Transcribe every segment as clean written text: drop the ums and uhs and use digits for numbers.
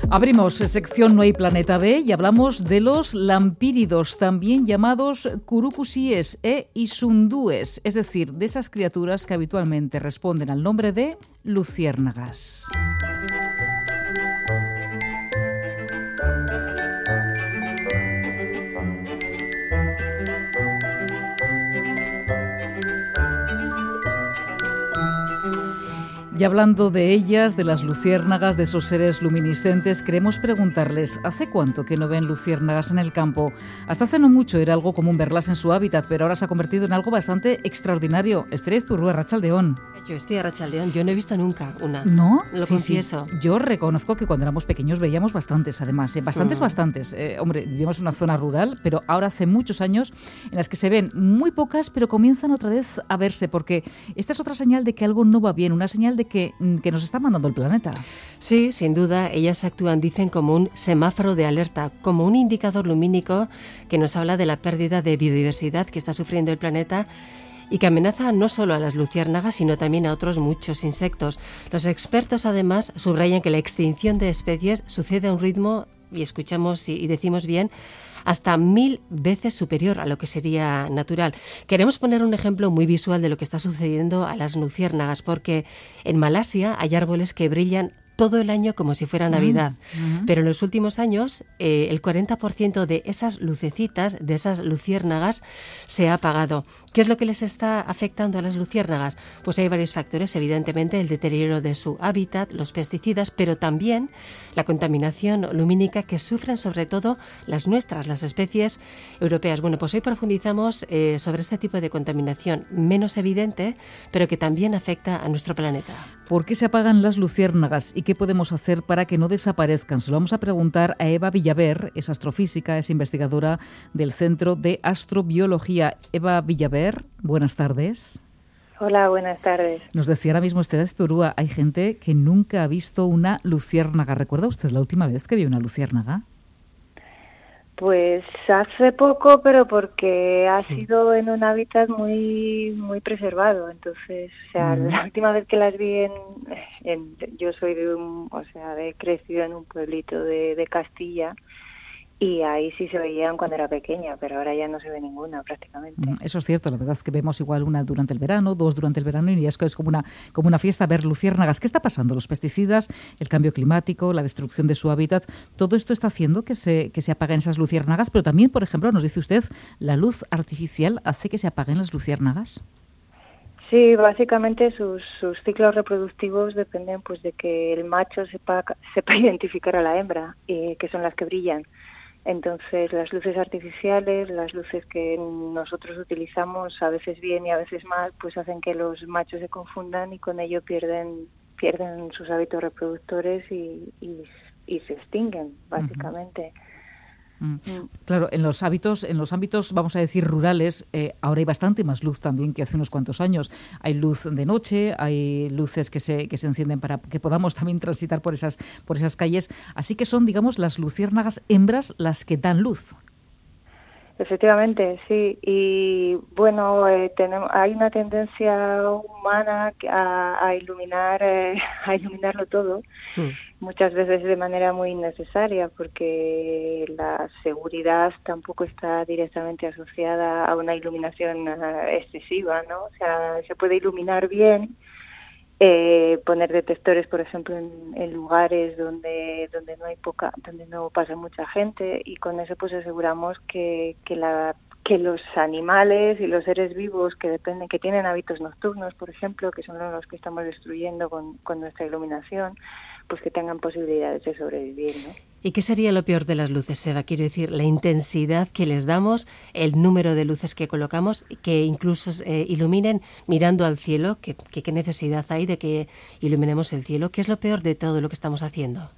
Abrimos sección No hay planeta B y hablamos de los lampíridos, también llamados curucusíes e isundúes, es decir, de esas criaturas que habitualmente responden al nombre de luciérnagas. Y hablando de ellas, de las luciérnagas, de esos seres luminiscentes, queremos preguntarles, ¿hace cuánto que no ven luciérnagas en el campo? Hasta hace no mucho era algo común verlas en su hábitat, pero ahora se ha convertido en algo bastante extraordinario. Estrella Izpurúa, arratsaldeón. Yo estoy arratsaldeón, yo no he visto nunca una. ¿No? Lo sí, confieso. Sí. Yo reconozco que cuando éramos pequeños veíamos bastantes, además. Bastantes. Hombre, vivimos en una zona rural, pero ahora hace muchos años en las que se ven muy pocas, pero comienzan otra vez a verse, porque esta es otra señal de que algo no va bien, una señal de que nos está mandando el planeta. Sí, sin duda, ellas actúan, dicen, como un semáforo de alerta, como un indicador lumínico que nos habla de la pérdida de biodiversidad que está sufriendo el planeta y que amenaza no solo a las luciérnagas, sino también a otros muchos insectos. Los expertos, además, subrayan que la extinción de especies sucede a un ritmo, y escuchamos y decimos bien, hasta 1000 veces superior a lo que sería natural. Queremos poner un ejemplo muy visual de lo que está sucediendo a las luciérnagas, porque en Malasia hay árboles que brillan todo el año como si fuera Navidad. Pero en los últimos años el 40% de esas lucecitas, de esas luciérnagas, se ha apagado. ¿Qué es lo que les está afectando a las luciérnagas? Pues hay varios factores, evidentemente el deterioro de su hábitat, los pesticidas, pero también la contaminación lumínica que sufren sobre todo las nuestras, las especies europeas. Bueno, pues hoy profundizamos sobre este tipo de contaminación menos evidente, pero que también afecta a nuestro planeta. ¿Por qué se apagan las luciérnagas y qué podemos hacer para que no desaparezcan? Se lo vamos a preguntar a Eva Villaver, es astrofísica, es investigadora del Centro de Astrobiología. Eva Villaver, buenas tardes. Hola, buenas tardes. Nos decía ahora mismo Estrella Izpurúa, hay gente que nunca ha visto una luciérnaga. ¿Recuerda usted la última vez que vio una luciérnaga? Pues hace poco, pero porque ha sido en un hábitat muy preservado. Entonces, o sea, la última vez que las vi yo soy he crecido en un pueblito de Castilla y ahí sí se veían cuando era pequeña, pero ahora ya no se ve ninguna prácticamente. Eso es cierto, la verdad es que vemos igual una durante el verano, dos durante el verano y es como una fiesta ver luciérnagas. ¿Qué está pasando? Los pesticidas, el cambio climático, la destrucción de su hábitat, todo esto está haciendo que se apaguen esas luciérnagas, pero también, por ejemplo, nos dice usted, la luz artificial hace que se apaguen las luciérnagas. Sí, básicamente sus ciclos reproductivos dependen pues de que el macho sepa identificar a la hembra, que son las que brillan. Entonces, las luces artificiales, las luces que nosotros utilizamos a veces bien y a veces mal, pues hacen que los machos se confundan y con ello pierden sus hábitos reproductores y se extinguen, básicamente. Claro, en los ámbitos, vamos a decir, rurales, ahora hay bastante más luz también que hace unos cuantos años. Hay luz de noche, hay luces que se encienden para que podamos también transitar por esas calles. Así que son, digamos, las luciérnagas hembras las que dan luz. Efectivamente, sí. Y bueno, hay una tendencia humana a iluminarlo todo. Muchas veces de manera muy innecesaria, porque la seguridad tampoco está directamente asociada a una iluminación excesiva, ¿no? O sea, se puede iluminar bien, poner detectores, por ejemplo, en lugares donde no pasa mucha gente, y con eso pues aseguramos que los animales y los seres vivos que tienen hábitos nocturnos, por ejemplo, que son los que estamos destruyendo con nuestra iluminación, pues que tengan posibilidades de sobrevivir, ¿no? ¿Y qué sería lo peor de las luces, Eva? Quiero decir, la intensidad que les damos, el número de luces que colocamos, que incluso iluminen mirando al cielo. ¿Qué necesidad hay de que iluminemos el cielo? ¿Qué es lo peor de todo lo que estamos haciendo?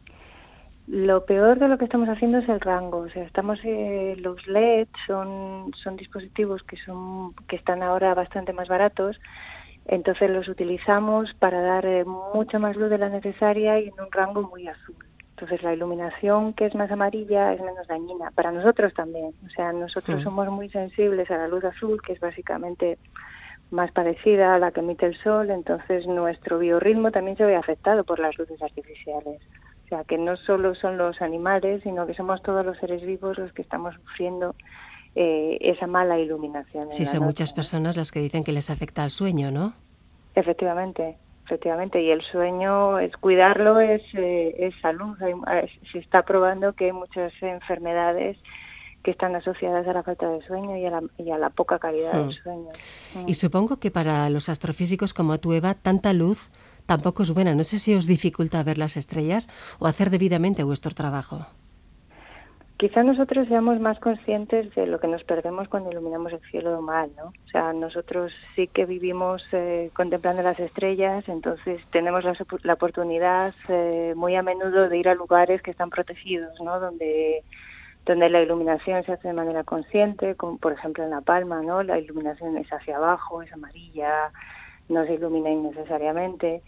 Lo peor de lo que estamos haciendo es el rango. O sea, los LED son dispositivos que están ahora bastante más baratos. Entonces los utilizamos para dar mucha más luz de la necesaria y en un rango muy azul. Entonces la iluminación que es más amarilla es menos dañina. Para nosotros también. O sea, nosotros somos muy sensibles a la luz azul, que es básicamente más parecida a la que emite el sol. Entonces nuestro biorritmo también se ve afectado por las luces artificiales. O sea, que no solo son los animales, sino que somos todos los seres vivos los que estamos sufriendo esa mala iluminación. Sí, son muchas personas las que dicen que les afecta al sueño, ¿no? Efectivamente, y el sueño, cuidarlo es salud. Se está probando que hay muchas enfermedades que están asociadas a la falta de sueño y a la poca calidad del sueño. Y supongo que para los astrofísicos como tú, Eva, tanta luz tampoco es buena. No sé si os dificulta ver las estrellas o hacer debidamente vuestro trabajo. Quizá nosotros seamos más conscientes de lo que nos perdemos cuando iluminamos el cielo mal, ¿no? O sea, nosotros sí que vivimos contemplando las estrellas, entonces tenemos la oportunidad muy a menudo de ir a lugares que están protegidos, ¿no? Donde la iluminación se hace de manera consciente, como por ejemplo en La Palma, ¿no? La iluminación es hacia abajo, es amarilla, no se ilumina innecesariamente.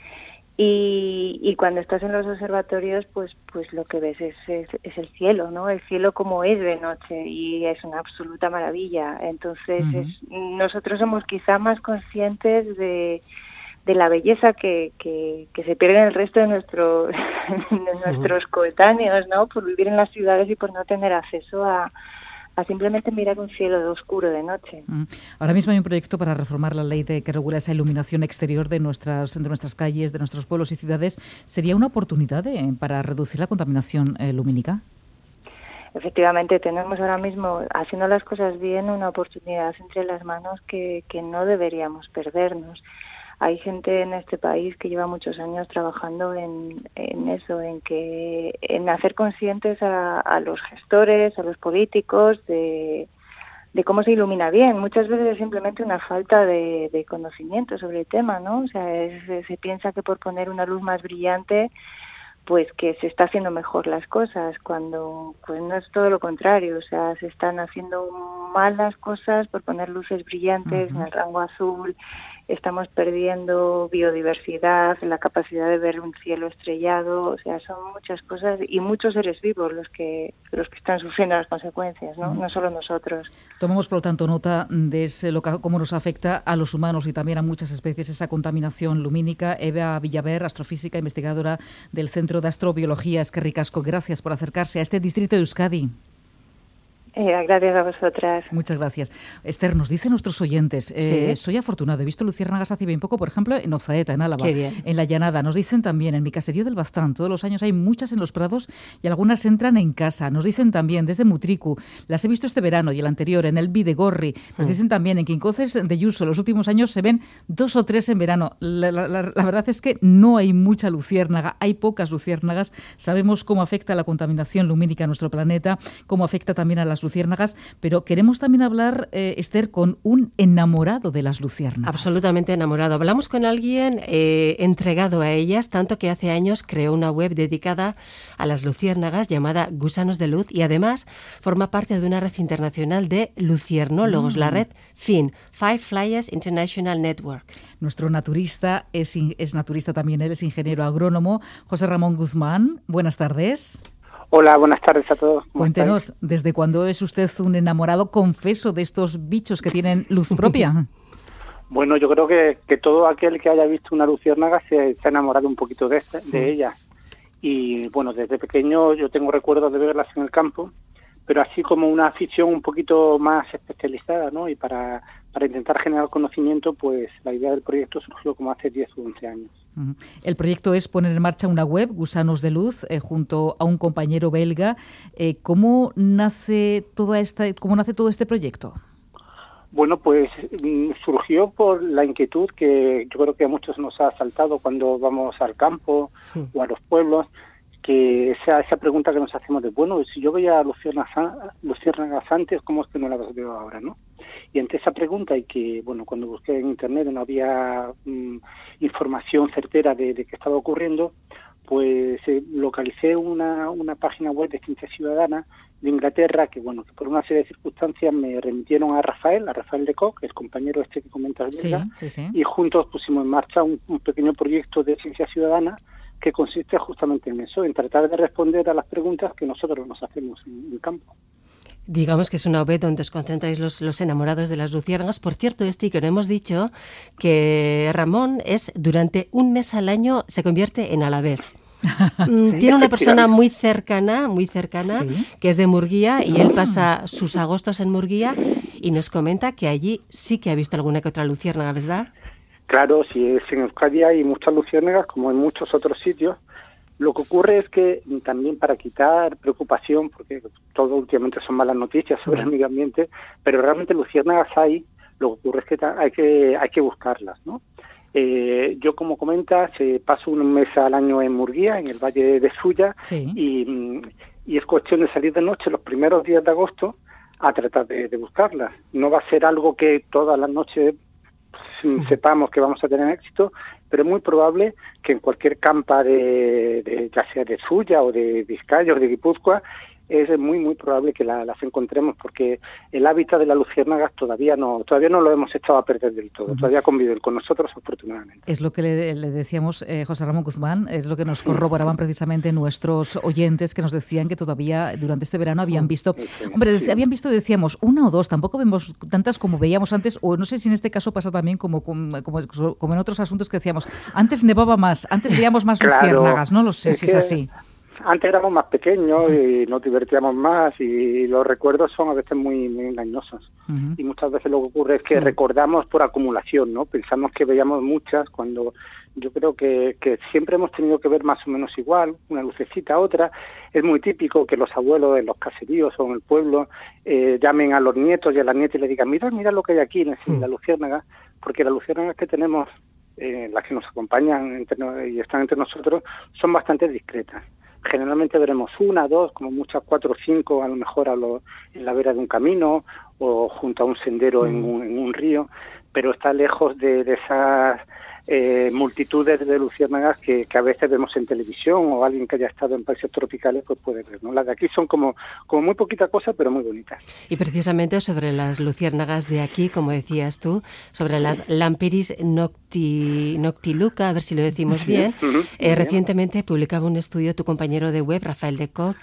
Y cuando estás en los observatorios, pues lo que ves es el cielo, ¿no? El cielo como es de noche, y es una absoluta maravilla. Entonces, nosotros somos quizá más conscientes de la belleza que se pierde en el resto de nuestros coetáneos, ¿no? Por vivir en las ciudades y por no tener acceso a simplemente mirar un cielo oscuro de noche. Ahora mismo hay un proyecto para reformar la ley que regula esa iluminación exterior de nuestras calles, de nuestros pueblos y ciudades. ¿Sería una oportunidad para reducir la contaminación lumínica? Efectivamente, tenemos ahora mismo, haciendo las cosas bien, una oportunidad entre las manos que no deberíamos perdernos. Hay gente en este país que lleva muchos años trabajando en eso, en hacer conscientes a los gestores, a los políticos de cómo se ilumina bien. Muchas veces es simplemente una falta de conocimiento sobre el tema, ¿no? O sea, se piensa que por poner una luz más brillante, pues que se está haciendo mejor las cosas, cuando pues no es todo lo contrario. O sea, se están haciendo mal las cosas por poner luces brillantes en el rango azul. Estamos perdiendo biodiversidad, la capacidad de ver un cielo estrellado. O sea, son muchas cosas y muchos seres vivos los que están sufriendo las consecuencias, ¿no? No solo nosotros. Tomamos, por lo tanto, nota de cómo nos afecta a los humanos y también a muchas especies esa contaminación lumínica. Eva Villaver, astrofísica, investigadora del Centro de Astrobiología. Eskerrik asko, gracias por acercarse a este distrito de Euskadi. Gracias a vosotras. Muchas gracias. Esther, nos dicen nuestros oyentes, ¿Sí? Soy afortunado, he visto luciérnagas hace bien poco, por ejemplo, en Ozaeta, en Álava, Qué bien. en La Llanada. Nos dicen también, en mi caserío del Baztán, todos los años hay muchas en los prados y algunas entran en casa. Nos dicen también desde Mutriku, las he visto este verano y el anterior, en el Bidegorri. Nos dicen también en Quincoces de Yuso, los últimos años se ven 2 o 3 en verano. La verdad es que no hay mucha luciérnaga, hay pocas luciérnagas. Sabemos cómo afecta la contaminación lumínica a nuestro planeta, cómo afecta también a las luciérnagas, pero queremos también hablar, Esther, con un enamorado de las luciérnagas. Absolutamente enamorado. Hablamos con alguien entregado a ellas, tanto que hace años creó una web dedicada a las luciérnagas llamada Gusanos de Luz y además forma parte de una red internacional de luciernólogos, la red FIN, Five Flyers International Network. Nuestro naturista es naturista también, él es ingeniero agrónomo. José Ramón Guzmán, buenas tardes. Hola, buenas tardes a todos. Cuéntenos, ¿desde cuándo es usted un enamorado confeso de estos bichos que tienen luz propia? Bueno, yo creo que todo aquel que haya visto una luciérnaga se ha enamorado un poquito de ella. Y bueno, desde pequeño yo tengo recuerdos de verlas en el campo, pero así como una afición un poquito más especializada, ¿no? Y para intentar generar conocimiento, pues la idea del proyecto surgió como hace 10 o 11 años. El proyecto es poner en marcha una web, Gusanos de Luz, junto a un compañero belga. ¿Cómo nace todo este proyecto? Bueno, pues surgió por la inquietud que yo creo que a muchos nos ha asaltado cuando vamos al campo o a los pueblos, que esa pregunta que nos hacemos de, bueno, si yo veía luciérnagas antes, ¿cómo es que no las veo ahora, no? Y ante esa pregunta, y que, bueno, cuando busqué en Internet no había información certera de qué estaba ocurriendo, pues localicé una página web de Ciencia Ciudadana de Inglaterra que, bueno, que por una serie de circunstancias me remitieron a Rafael de Kock, el compañero que comentas, sí. Y juntos pusimos en marcha un pequeño proyecto de Ciencia Ciudadana que consiste justamente en eso, en tratar de responder a las preguntas que nosotros nos hacemos en el campo. Digamos que es una web donde os concentráis los enamorados de las luciérnagas. Por cierto, que no hemos dicho que Ramón durante un mes al año se convierte en alavés. Sí. Tiene una persona muy cercana, Sí. que es de Murguía, y él pasa sus agostos en Murguía y nos comenta que allí sí que ha visto alguna que otra luciérnaga, ¿verdad? Claro, si es en Euskadi hay muchas luciérnagas, como en muchos otros sitios. Lo que ocurre es que también, para quitar preocupación, porque todo últimamente son malas noticias sobre el medio ambiente, pero realmente luciérnagas hay. Lo que ocurre es que hay que buscarlas, ¿no? Yo, como comentas, paso un mes al año en Murguía, en el Valle de Suya, Sí. y es cuestión de salir de noche los primeros días de agosto a tratar de buscarlas. No va a ser algo que todas las noches sepamos que vamos a tener éxito, pero es muy probable que en cualquier campa ya sea de Suya o de Vizcaya o de Guipúzcoa, es muy probable que las encontremos, porque el hábitat de las luciérnagas todavía no lo hemos echado a perder del todo, todavía conviven con nosotros, afortunadamente. Es lo que le decíamos, José Ramón Guzmán, es lo que nos corroboraban precisamente nuestros oyentes, que nos decían que todavía durante este verano habían visto, habían visto, decíamos, una o dos, tampoco vemos tantas como veíamos antes, o no sé si en este caso pasa también como en otros asuntos que decíamos, antes nevaba más, antes veíamos más luciérnagas, no lo sé si es así. Antes éramos más pequeños y nos divertíamos más, y los recuerdos son a veces muy engañosos. Y muchas veces lo que ocurre es que recordamos por acumulación, ¿no? Pensamos que veíamos muchas, cuando yo creo que siempre hemos tenido que ver más o menos igual, una lucecita, otra. Es muy típico que los abuelos en los caseríos o en el pueblo llamen a los nietos y a las nietas y le digan, mira lo que hay aquí en la luciérnaga, porque las luciérnagas que tenemos, las que nos acompañan y están entre nosotros, son bastante discretas. Generalmente veremos una, dos, como muchas 4 o 5, a lo mejor en la vera de un camino o junto a un sendero en un río, pero está lejos de esas multitudes de luciérnagas que a veces vemos en televisión, o alguien que haya estado en países tropicales pues puede ver, ¿no? Las de aquí son como muy poquita cosa, pero muy bonitas. Y precisamente sobre las luciérnagas de aquí, como decías tú, sobre las Lampiris noctiluca, a ver si lo decimos bien, recientemente publicaba un estudio tu compañero de web, Rafael de Kock,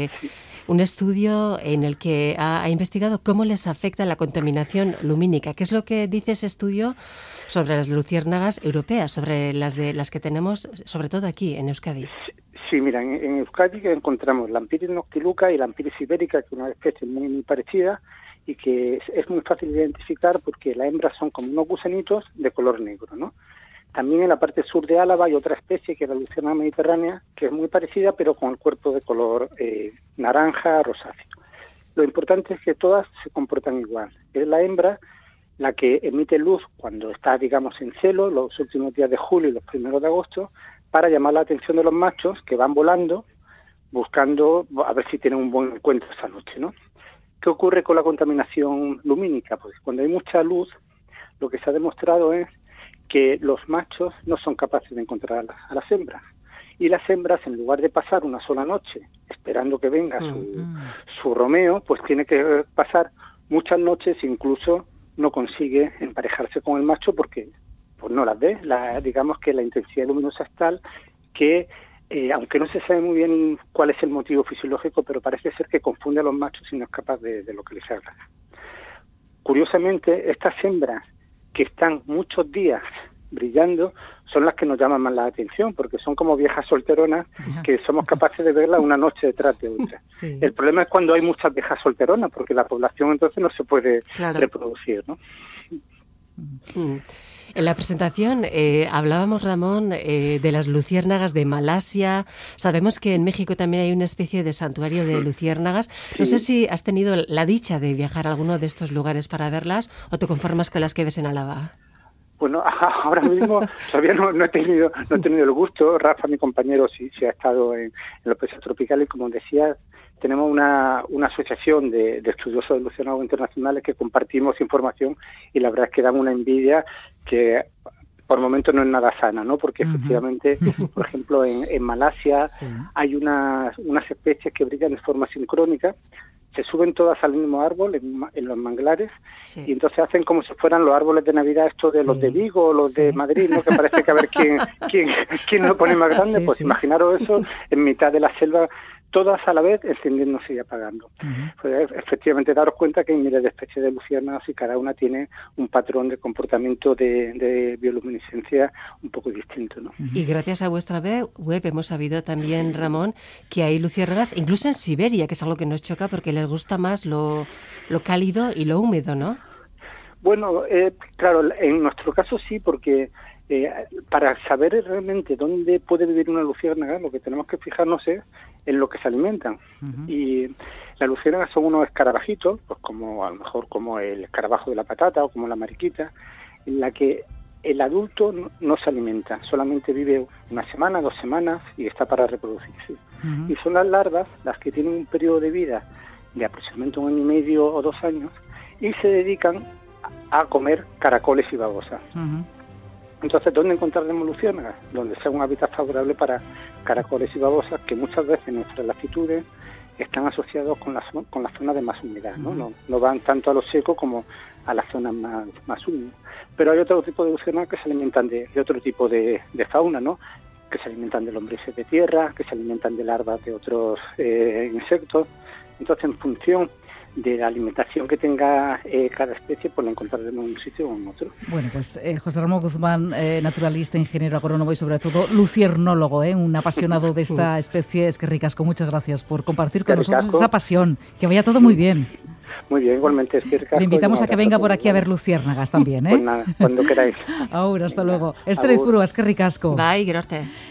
un estudio en el que ha investigado cómo les afecta la contaminación lumínica. ¿Qué es lo que dice ese estudio sobre las luciérnagas europeas, sobre las que tenemos, sobre todo aquí, en Euskadi? Sí, mira, en Euskadi encontramos Lampiris noctiluca y Lampiris ibérica, que es una especie muy parecida y que es muy fácil de identificar porque las hembras son como unos gusanitos de color negro, ¿no? También en la parte sur de Álava hay otra especie, que es la luciérnaga mediterránea, que es muy parecida, pero con el cuerpo de color naranja, rosáceo. Lo importante es que todas se comportan igual. Es la hembra la que emite luz cuando está, digamos, en celo, los últimos días de julio y los primeros de agosto, para llamar la atención de los machos, que van volando, buscando a ver si tienen un buen encuentro esa noche, ¿no? ¿Qué ocurre con la contaminación lumínica? Pues cuando hay mucha luz, lo que se ha demostrado es que los machos no son capaces de encontrar a las hembras. Y las hembras, en lugar de pasar una sola noche esperando que venga su romeo, pues tiene que pasar muchas noches, incluso no consigue emparejarse con el macho porque pues no las ve. Digamos que la intensidad luminosa es tal que, aunque no se sabe muy bien cuál es el motivo fisiológico, pero parece ser que confunde a los machos y no es capaz de localizarlas. Curiosamente, estas hembras que están muchos días brillando son las que nos llaman más la atención, porque son como viejas solteronas que somos capaces de verlas una noche detrás de otra. Sí. El problema es cuando hay muchas viejas solteronas, porque la población entonces no se puede reproducir, ¿no? En la presentación hablábamos, Ramón, de las luciérnagas de Malasia. Sabemos que en México también hay una especie de santuario de luciérnagas. No sé si has tenido la dicha de viajar a alguno de estos lugares para verlas o te conformas con las que ves en Álava. Bueno, ahora mismo todavía no he tenido el gusto. Rafa, mi compañero, sí ha estado en los países tropicales. Como decía, tenemos una asociación de estudiosos de luciérnagas internacionales que compartimos información, y la verdad es que dan una envidia que por el momento no es nada sana, ¿no? Porque efectivamente, por ejemplo, en Malasia hay unas especies que brillan de forma sincrónica. Se suben todas al mismo árbol en los manglares y entonces hacen como si fueran los árboles de Navidad, estos de los de Vigo o los de Madrid, ¿no? Que parece que a ver quién lo pone más grande. Imaginaros eso en mitad de la selva todas a la vez encendiéndose y apagando. Pues, efectivamente, daros cuenta que hay miles de especies de luciérnagas y cada una tiene un patrón de comportamiento de bioluminiscencia un poco distinto, ¿no? Y gracias a vuestra web hemos sabido también, Ramón, que hay luciérnagas, incluso en Siberia, que es algo que nos choca porque les gusta más lo cálido y lo húmedo, ¿no? Bueno, claro, en nuestro caso sí, porque para saber realmente dónde puede vivir una luciérnaga, lo que tenemos que fijarnos es en lo que se alimentan. Y las luciérnagas son unos escarabajitos, pues como a lo mejor como el escarabajo de la patata o como la mariquita, en la que el adulto no se alimenta, solamente vive una semana, 2 semanas y está para reproducirse. Y son las larvas las que tienen un periodo de vida de aproximadamente 1 año y medio o 2 años y se dedican a comer caracoles y babosas. Entonces, ¿dónde encontraremos luciérnagas? Donde sea un hábitat favorable para caracoles y babosas, que muchas veces en nuestras latitudes están asociados con las zonas de más humedad, ¿no? No van tanto a lo seco como a las zonas más húmedas. Pero hay otro tipo de luciérnagas que se alimentan de otro tipo de fauna, ¿no? Que se alimentan de lombrices de tierra, que se alimentan de larvas de otros insectos. Entonces, en función de la alimentación que tenga cada especie, pues la encontraremos en un sitio o en otro. Bueno, pues José Ramón Guzmán, naturalista, ingeniero agrónomo y sobre todo luciernólogo, un apasionado de esta especie. Es que ricasco, muchas gracias por compartir con nosotros esa pasión. Que vaya todo muy bien. Muy bien, igualmente. Es que le invitamos a que venga por aquí a ver luciérnagas también, Pues nada, cuando queráis. Ahora, hasta luego. Esther Izpurua, es que ricasco. Bai, gerarte.